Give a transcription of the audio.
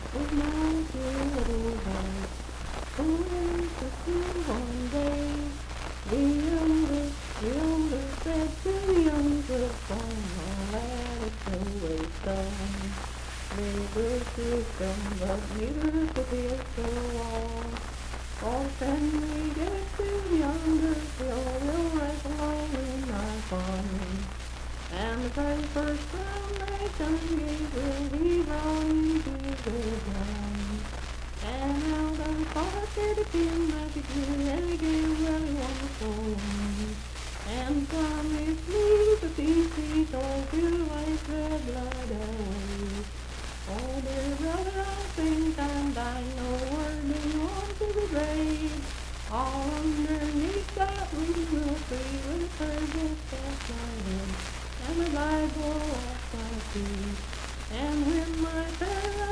with my dear little voice. Who is the true one day? The younger said to the younger one, oh lad, it's always done. They will see them, but neither could feel so long. All when we get to yonder hill, we'll rest alone in our fun. And the very first round they done gave will be rolling to the ground. And now the thought that it came like it did, and it gave really wonderful one. And promised me the feast all feel like red blood away. Oh, dear brother, I think I'm dying, no wording on to the grave. All underneath that we will free with her just at my head, and the Bible at my feet. And when my parents